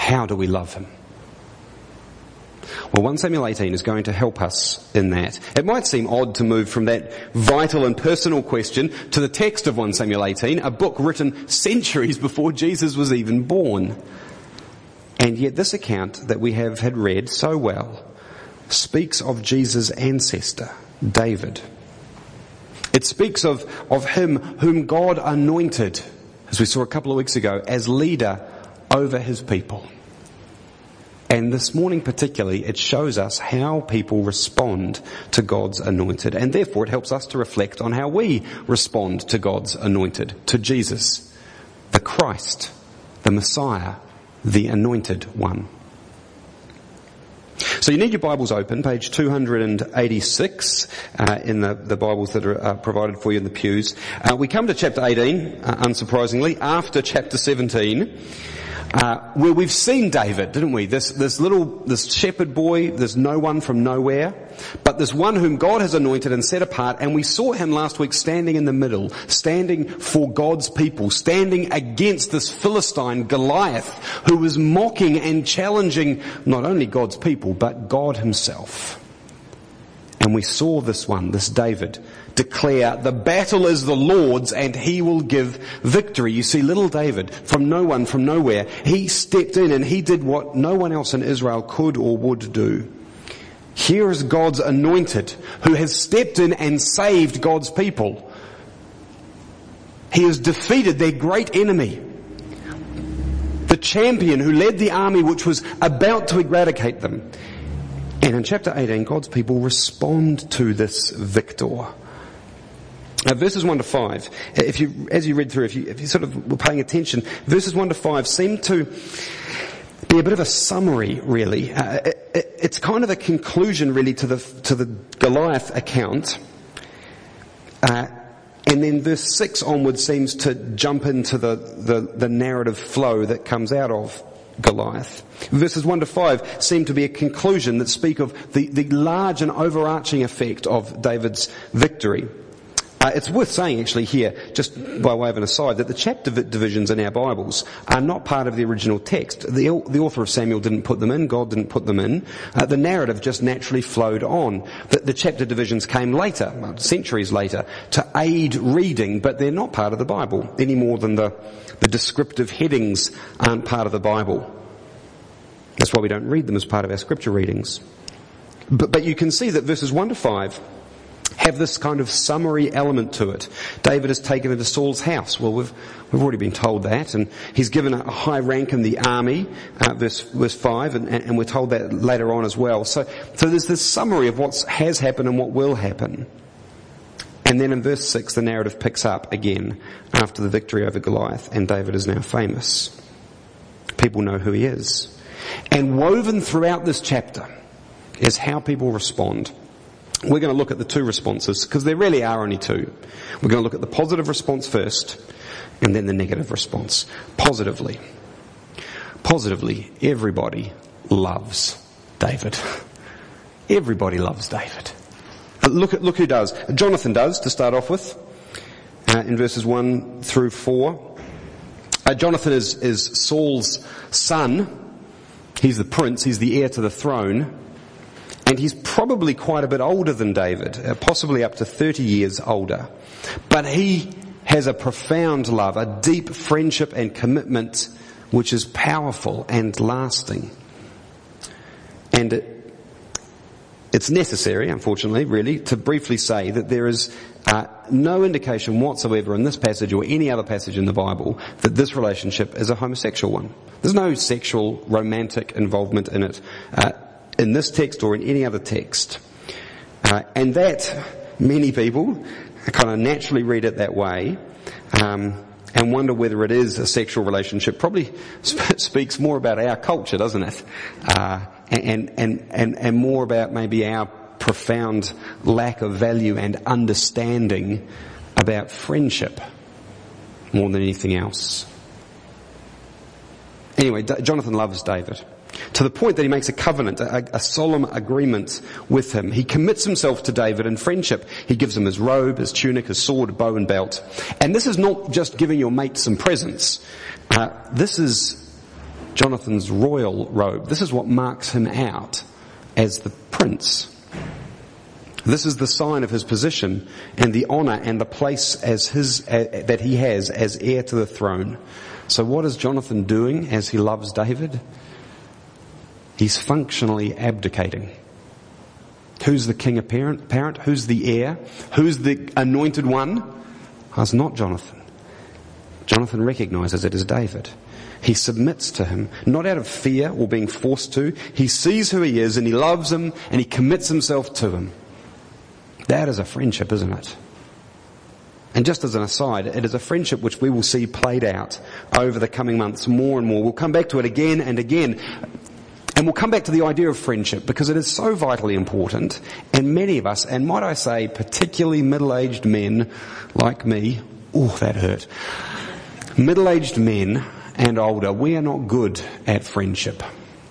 how do we love him? Well, 1 Samuel 18 is going to help us in that. It might seem odd to move from that vital and personal question to the text of 1 Samuel 18, a book written centuries before Jesus was even born. And yet this account that we have had read so well speaks of Jesus' ancestor, David. It speaks of him whom God anointed, as we saw a couple of weeks ago, as leader over his people. And this morning particularly, it shows us how people respond to God's anointed. And therefore it helps us to reflect on how we respond to God's anointed, to Jesus, the Christ, the Messiah, the anointed one. So you need your Bibles open, page 286 in the Bibles that are provided for you in the pews. We come to chapter 18, unsurprisingly, after chapter 17. Where we've seen David, didn't we? This shepherd boy, there's no one from nowhere, but this one whom God has anointed and set apart, and we saw him last week standing in the middle, standing for God's people, standing against this Philistine Goliath, who was mocking and challenging not only God's people, but God himself. And we saw this David, declare, the battle is the Lord's and he will give victory. You see, little David, from no one, from nowhere, he stepped in and he did what no one else in Israel could or would do. Here is God's anointed, who has stepped in and saved God's people. He has defeated their great enemy, the champion who led the army which was about to eradicate them. And in chapter 18, God's people respond to this victor. Now, verses 1 to 5, as you read through, if you sort of were paying attention, verses 1 to 5 seem to be a bit of a summary, really. It's kind of a conclusion, really, to the Goliath account. And then verse 6 onwards seems to jump into the narrative flow that comes out of Goliath. Verses 1 to 5 seem to be a conclusion that speak of the large and overarching effect of David's victory. It's worth saying actually here, just by way of an aside, that the chapter divisions in our Bibles are not part of the original text. The author of Samuel didn't put them in, God didn't put them in. The narrative just naturally flowed on. The chapter divisions came later, centuries later, to aid reading, but they're not part of the Bible any more than the descriptive headings aren't part of the Bible. That's why we don't read them as part of our scripture readings. But you can see that verses 1 to 5 have this kind of summary element to it. David is taken into Saul's house. Well, we've already been told that, and he's given a high rank in the army, verse 5, and we're told that later on as well. So there's this summary of what has happened and what will happen. And then in verse 6, the narrative picks up again after the victory over Goliath, and David is now famous. People know who he is. And woven throughout this chapter is how people respond. We're going to look at the two responses, because there really are only two. We're going to look at the positive response first, and then the negative response. Positively, everybody loves David. Everybody loves David. Look who does. Jonathan does, to start off with, in verses 1 through 4. Jonathan is Saul's son. He's the prince, he's the heir to the throne. And he's probably quite a bit older than David, possibly up to 30 years older. But he has a profound love, a deep friendship and commitment which is powerful and lasting. And it's necessary, unfortunately, really, to briefly say that there is no indication whatsoever in this passage or any other passage in the Bible that this relationship is a homosexual one. There's no sexual, romantic involvement in it. In this text or in any other text. And that many people kind of naturally read it that way, and wonder whether it is a sexual relationship. Probably speaks more about our culture, doesn't it? And more about maybe our profound lack of value and understanding about friendship more than anything else. Anyway, Jonathan loves David, to the point that he makes a covenant, a solemn agreement with him. He commits himself to David in friendship. He gives him his robe, his tunic, his sword, bow and belt. And this is not just giving your mate some presents. This is Jonathan's royal robe. This is what marks him out as the prince. This is the sign of his position and the honour and the place that he has as heir to the throne. So what is Jonathan doing as he loves David? He's functionally abdicating. Who's the king apparent? Who's the heir? Who's the anointed one? Oh, it's not Jonathan. Jonathan recognises it as David. He submits to him, not out of fear or being forced to. He sees who he is and he loves him and he commits himself to him. That is a friendship, isn't it? And just as an aside, it is a friendship which we will see played out over the coming months more and more. We'll come back to it again and again. And we'll come back to the idea of friendship because it is so vitally important. And many of us, and might I say particularly middle-aged men like me, oh, that hurt. Middle-aged men and older, we are not good at friendship.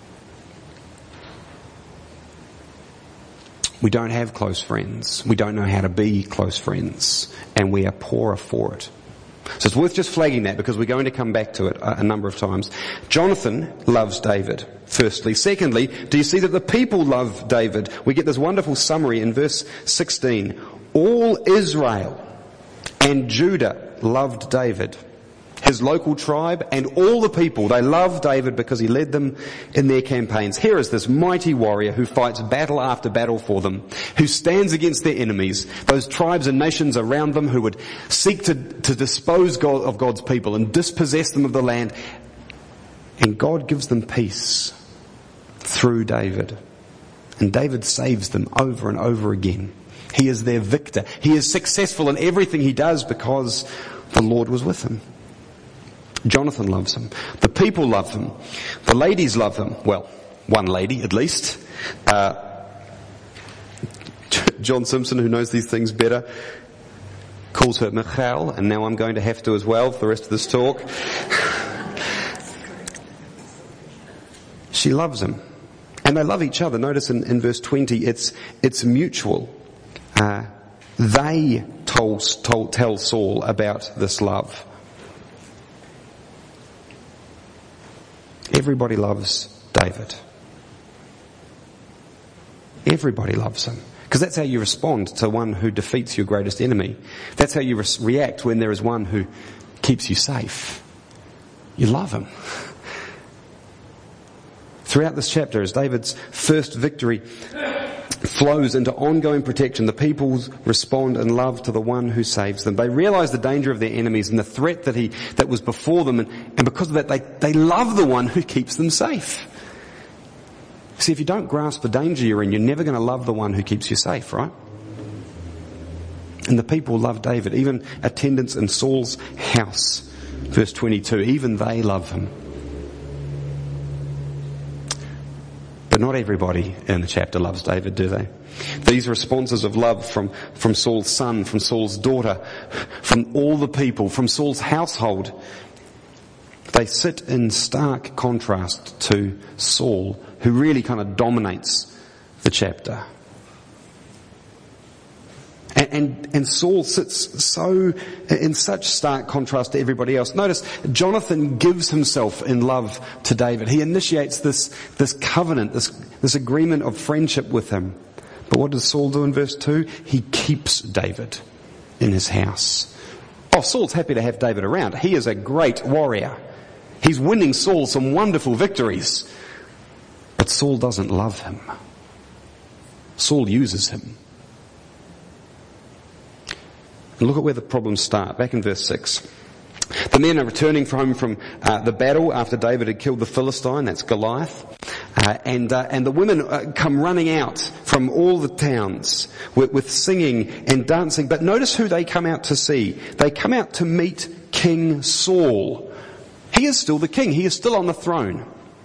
We don't have close friends. We don't know how to be close friends. And we are poorer for it. So it's worth just flagging that because we're going to come back to it a number of times. Jonathan loves David, firstly. Secondly, do you see that the people love David? We get this wonderful summary in verse 16. All Israel and Judah loved David. His local tribe and all the people, they loved David because he led them in their campaigns. Here is this mighty warrior who fights battle after battle for them, who stands against their enemies, those tribes and nations around them who would seek to dispose of God's people and dispossess them of the land. And God gives them peace through David. And David saves them over and over again. He is their victor. He is successful in everything he does because the Lord was with him. Jonathan loves him. The people love him. The ladies love him. Well, one lady at least. John Simpson, who knows these things better, calls her Michal, and now I'm going to have to as well for the rest of this talk. She loves him. And they love each other. Notice in verse 20, it's mutual. They tell Saul about this love. Everybody loves David. Everybody loves him. Because that's how you respond to one who defeats your greatest enemy. That's how you react when there is one who keeps you safe. You love him. Throughout this chapter, as David's first victory flows into ongoing protection, the people respond in love to the one who saves them. They realize the danger of their enemies and the threat that was before them, and because of that they love the one who keeps them safe. See, if you don't grasp the danger you're in, you're never going to love the one who keeps you safe, right? And the people love David, even attendants in Saul's house. Verse 22, even they love him. But not everybody in the chapter loves David, do they? These responses of love from Saul's son, from Saul's daughter, from all the people, from Saul's household, they sit in stark contrast to Saul, who really kind of dominates the chapter. And Saul sits in such stark contrast to everybody else. Notice, Jonathan gives himself in love to David. He initiates this covenant, this agreement of friendship with him. But what does Saul do in verse 2? He keeps David in his house. Oh, Saul's happy to have David around. He is a great warrior. He's winning Saul some wonderful victories. But Saul doesn't love him. Saul uses him. And look at where the problems start, back in verse 6. The men are returning home from the battle after David had killed the Philistine, that's Goliath. And the women come running out from all the towns with singing and dancing. But notice who they come out to see. They come out to meet King Saul. He is still the king. He is still on the throne.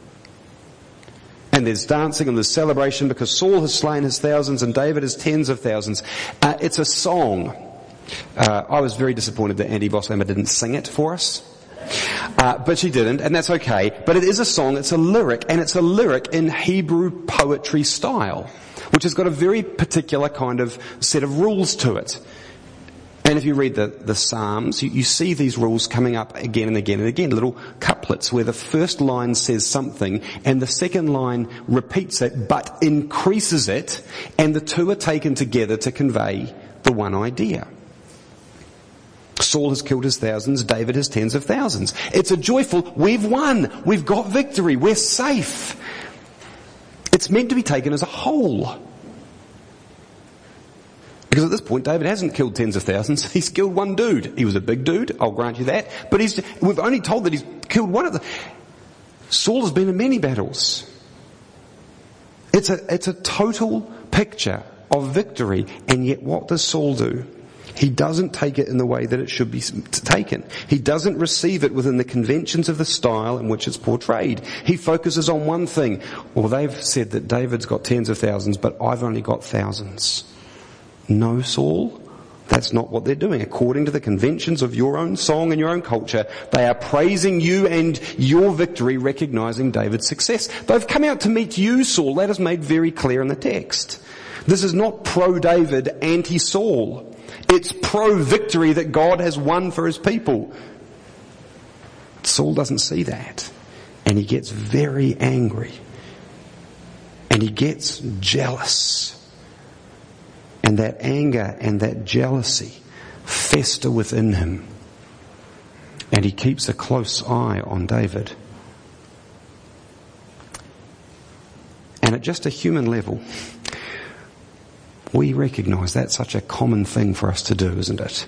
And there's dancing and there's celebration because Saul has slain his thousands and David his tens of thousands. It's a song. I was very disappointed that Andy Bosshammer didn't sing it for us. But she didn't, and that's okay. But it is a song, it's a lyric, and it's a lyric in Hebrew poetry style, which has got a very particular kind of set of rules to it. And if you read the Psalms, you see these rules coming up again and again and again, little couplets where the first line says something and the second line repeats it but increases it, and the two are taken together to convey the one idea. Saul has killed his thousands, David his tens of thousands. It's a joyful, we've won, we've got victory, we're safe. It's meant to be taken as a whole. Because at this point, David hasn't killed tens of thousands. He's killed one dude. He was a big dude, I'll grant you that. But we've only told that he's killed one of them. Saul has been in many battles. It's a total picture of victory. And yet what does Saul do? He doesn't take it in the way that it should be taken. He doesn't receive it within the conventions of the style in which it's portrayed. He focuses on one thing. Well, they've said that David's got tens of thousands, but I've only got thousands. No, Saul, that's not what they're doing. According to the conventions of your own song and your own culture, they are praising you and your victory, recognizing David's success. They've come out to meet you, Saul. That is made very clear in the text. This is not pro-David, anti-Saul. It's pro-victory that God has won for his people. Saul doesn't see that. And he gets very angry. And he gets jealous. And that anger and that jealousy fester within him. And he keeps a close eye on David. And at just a human level, we recognise that's such a common thing for us to do, isn't it?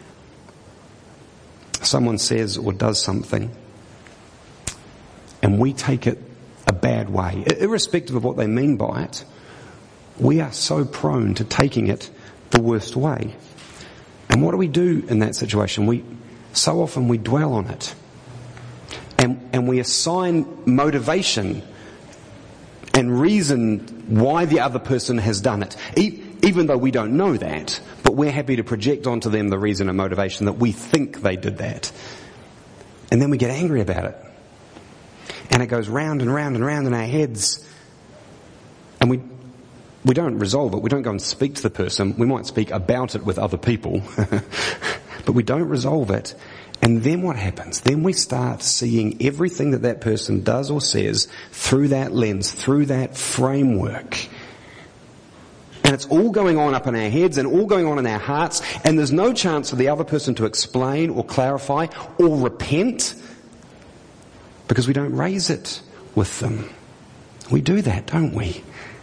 Someone says or does something, and we take it a bad way, irrespective of what they mean by it. We are so prone to taking it the worst way. And what do we do in that situation? So often we dwell on it. And we assign motivation and reason why the other person has done it. Even though we don't know that, but we're happy to project onto them the reason and motivation that we think they did that. And then we get angry about it. And it goes round and round and round in our heads. And we don't resolve it. We don't go and speak to the person. We might speak about it with other people, but we don't resolve it. And then what happens? Then we start seeing everything that person does or says through that lens, through that framework. And it's all going on up in our heads and all going on in our hearts, and there's no chance for the other person to explain or clarify or repent because we don't raise it with them. We do that, don't we?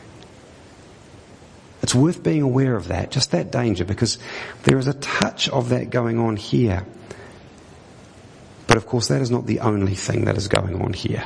It's worth being aware of that, just that danger, because there is a touch of that going on here. But of course that is not the only thing that is going on here.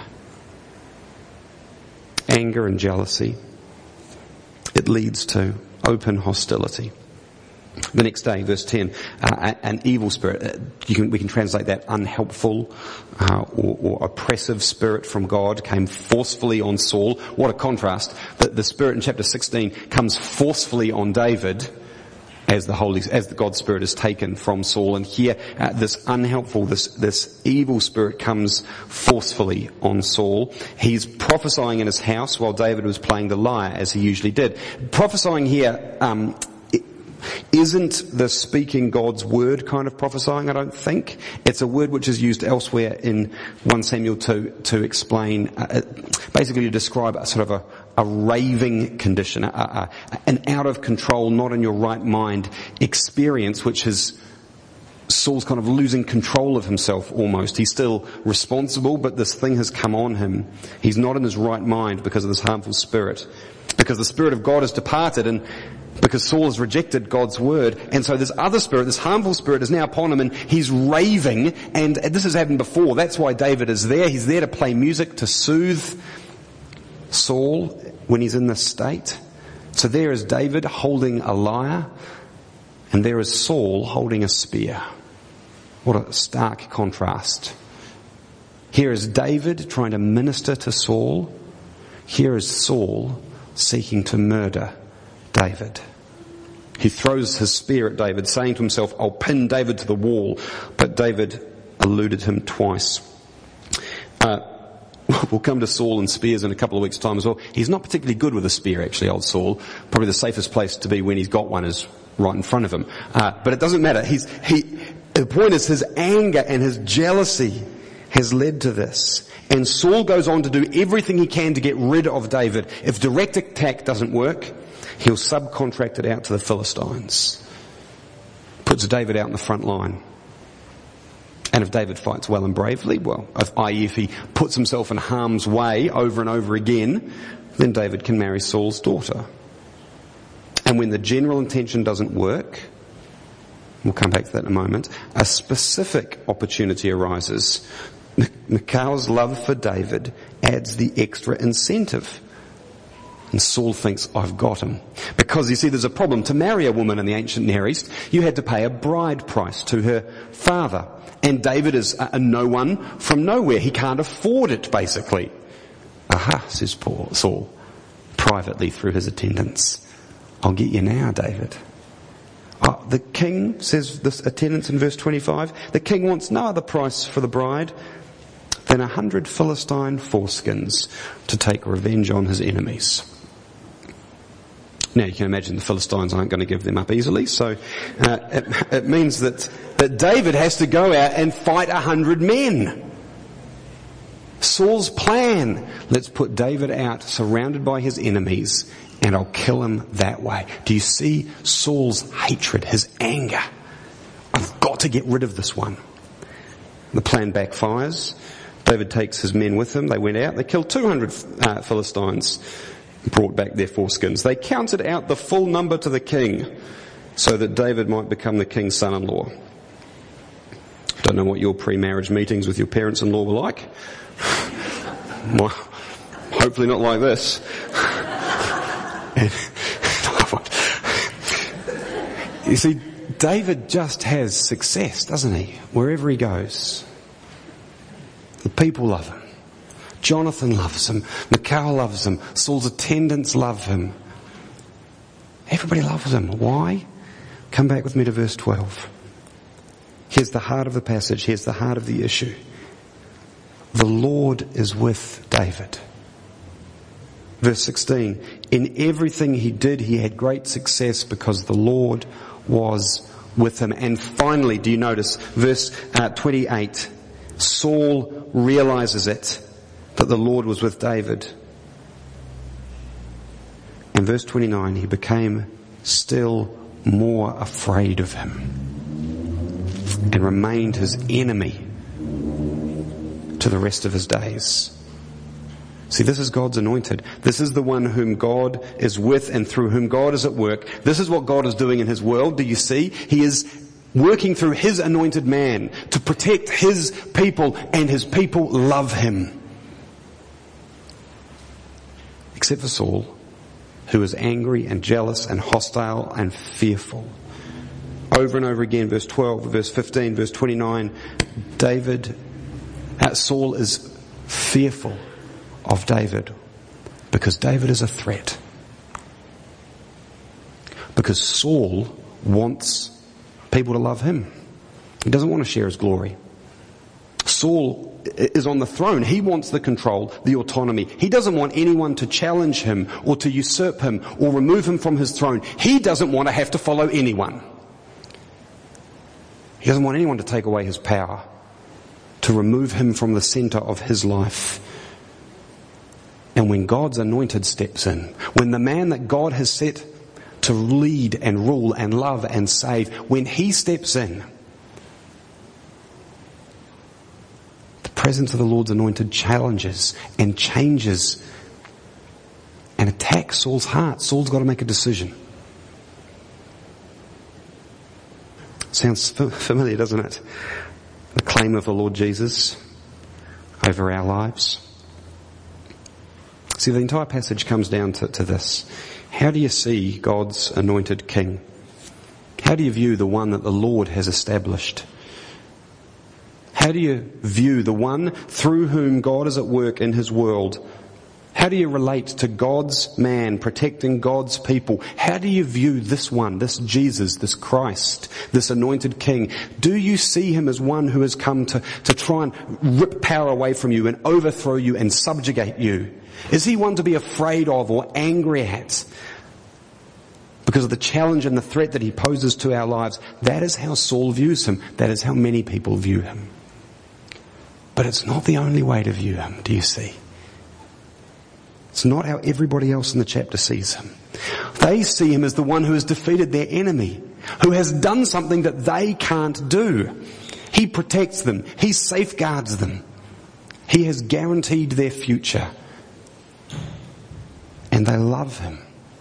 Anger and jealousy, it leads to open hostility. The next day, verse 10, an evil spirit, we can translate that unhelpful or oppressive spirit from God came forcefully on Saul. What a contrast. The spirit in chapter 16 comes forcefully on David as the God's spirit is taken from Saul. And here, this unhelpful, this evil spirit comes forcefully on Saul. He's prophesying in his house while David was playing the lyre, as he usually did. Prophesying here, isn't the speaking God's word kind of prophesying, I don't think. It's a word which is used elsewhere in 1 Samuel 2 to explain, basically to describe a sort of a raving condition, an out of control, not in your right mind experience, which is Saul's kind of losing control of himself almost. He's still responsible, but this thing has come on him. He's not in his right mind because of this harmful spirit. Because the Spirit of God has departed, and because Saul has rejected God's word, and so this other spirit, this harmful spirit, is now upon him, and he's raving, and this has happened before. That's why David is there. He's there to play music to soothe Saul when he's in this state. So there is David holding a lyre, and there is Saul holding a spear. What a stark contrast. Here is David trying to minister to Saul. Here is Saul seeking to murder David. He throws his spear at David, saying to himself, I'll pin David to the wall. But David eluded him twice. We'll come to Saul and spears in a couple of weeks' time as well. He's not particularly good with a spear, actually, old Saul. Probably the safest place to be when he's got one is right in front of him. But it doesn't matter. The point is his anger and his jealousy has led to this. And Saul goes on to do everything he can to get rid of David. If direct attack doesn't work, he'll subcontract it out to the Philistines. Puts David out in the front line. And if David fights well and bravely, if he puts himself in harm's way over and over again, then David can marry Saul's daughter. And when the general intention doesn't work, we'll come back to that in a moment, a specific opportunity arises. Michal's love for David adds the extra incentive. And Saul thinks, I've got him. Because you see, there's a problem. To marry a woman in the ancient Near East, you had to pay a bride price to her father. And David is a no one from nowhere. He can't afford it, basically. Aha, says Saul, privately through his attendants. I'll get you now, David. The king, says this attendant in verse 25, the king wants no other price for the bride than 100 Philistine foreskins to take revenge on his enemies. Now you can imagine the Philistines aren't going to give them up easily, so it means that David has to go out and fight 100 men. Saul's plan, let's put David out surrounded by his enemies and I'll kill him that way. Do you see Saul's hatred, his anger? I've got to get rid of this one. The plan backfires. David takes his men with him. They went out. They killed 200 Philistines, brought back their foreskins. They counted out the full number to the king so that David might become the king's son-in-law. Don't know what your pre-marriage meetings with your parents-in-law were like. Well, hopefully not like this. You see, David just has success, doesn't he? Wherever he goes. The people love him. Jonathan loves him. Michal loves him. Saul's attendants love him. Everybody loves him. Why? Come back with me to verse 12. Here's the heart of the passage. Here's the heart of the issue. The Lord is with David. Verse 16. In everything he did, he had great success because the Lord was with him. And finally, do you notice verse 28? Saul realizes it, that the Lord was with David. And verse 29, he became still more afraid of him and remained his enemy to the rest of his days. See, this is God's anointed. This is the one whom God is with and through whom God is at work. This is what God is doing in his world. Do you see? He is working through his anointed man to protect his people, and his people love him. Except for Saul, who is angry and jealous and hostile and fearful. Over and over again, verse 12, verse 15, verse 29, Saul is fearful of David because David is a threat. Because Saul wants people to love him. He doesn't want to share his glory. Saul is on the throne. He wants the control, the autonomy. He doesn't want anyone to challenge him or to usurp him or remove him from his throne. He doesn't want to have to follow anyone. He doesn't want anyone to take away his power, to remove him from the center of his life. And when God's anointed steps in, when the man that God has set to lead and rule and love and save, when he steps in, the presence of the Lord's anointed challenges and changes and attacks Saul's heart. Saul's got to make a decision. Sounds familiar, doesn't it? The claim of the Lord Jesus over our lives. See, the entire passage comes down to this. How do you see God's anointed king? How do you view the one that the Lord has established? How do you view the one through whom God is at work in his world? How do you relate to God's man protecting God's people? How do you view this one, this Jesus, this Christ, this anointed king? Do you see him as one who has come to try and rip power away from you and overthrow you and subjugate you? Is he one to be afraid of or angry at? because of the challenge and the threat that he poses to our lives. That is how Saul views him. That is how many people view him. But it's not the only way to view him, do you see? It's not how everybody else in the chapter sees him. They see him as the one who has defeated their enemy, who has done something that they can't do. He protects them. He safeguards them. He has guaranteed their future. And they love him.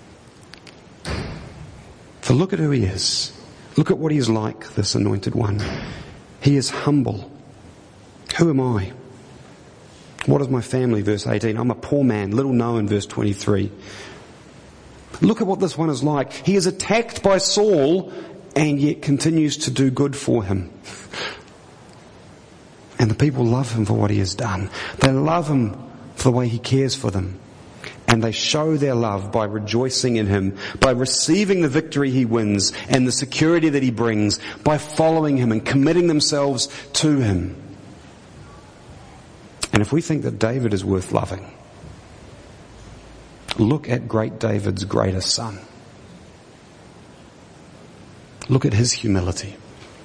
For look at who he is. Look at what he is like, this anointed one. He is humble. Who am I? What is my family? Verse 18. I'm a poor man, little known, verse 23. Look at what this one is like. He is attacked by Saul and yet continues to do good for him. And the people love him for what he has done. They love him for the way he cares for them. And they show their love by rejoicing in him, by receiving the victory he wins and the security that he brings, by following him and committing themselves to him. And if we think that David is worth loving, look at great David's greatest son. Look at his humility.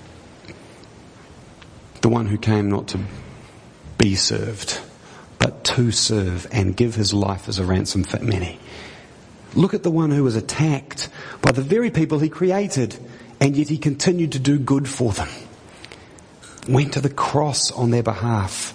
The one who came not to be served, but to serve and give his life as a ransom for many. Look at the one who was attacked by the very people he created, and yet he continued to do good for them. Went to the cross on their behalf.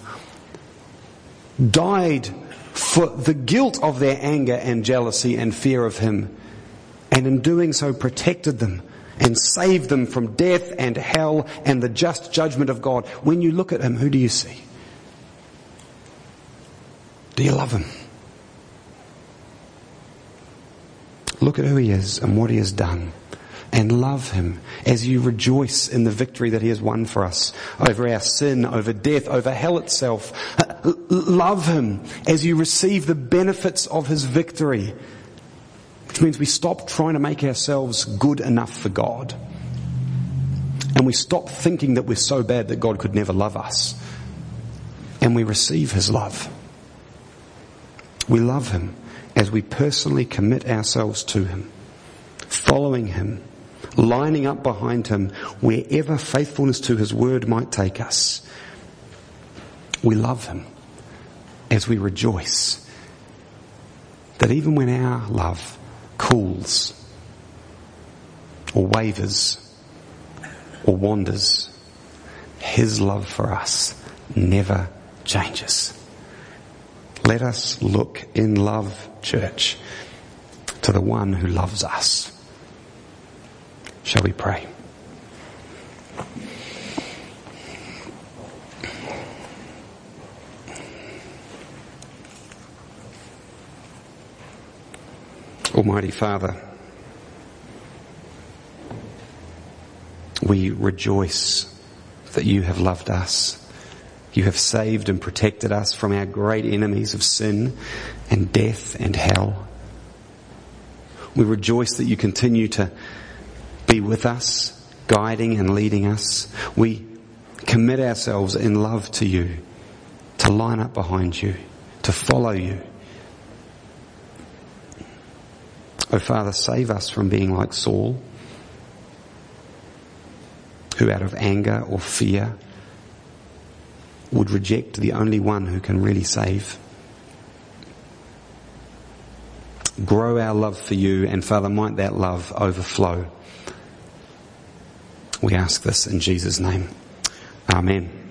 Died for the guilt of their anger and jealousy and fear of him, and in doing so protected them and saved them from death and hell and the just judgment of God. When you look at him, who do you see? Do you love him? Look at who he is and what he has done, and love him as you rejoice in the victory that he has won for us over our sin, over death, over hell itself. Love him as you receive the benefits of his victory, which means we stop trying to make ourselves good enough for God, and we stop thinking that we're so bad that God could never love us, and we receive his love. We love him as we personally commit ourselves to him, following him, lining up behind him wherever faithfulness to his word might take us. We love him as we rejoice that even when our love cools or wavers or wanders, his love for us never changes. Let us look in love, church, to the one who loves us. Shall we pray? Almighty Father, we rejoice that you have loved us. You have saved and protected us from our great enemies of sin and death and hell. We rejoice that you continue to be with us, guiding and leading us. We commit ourselves in love to you, to line up behind you, to follow you. Oh Father, save us from being like Saul, who out of anger or fear would reject the only one who can really save. Grow our love for you, and Father, might that love overflow. We ask this in Jesus' name. Amen.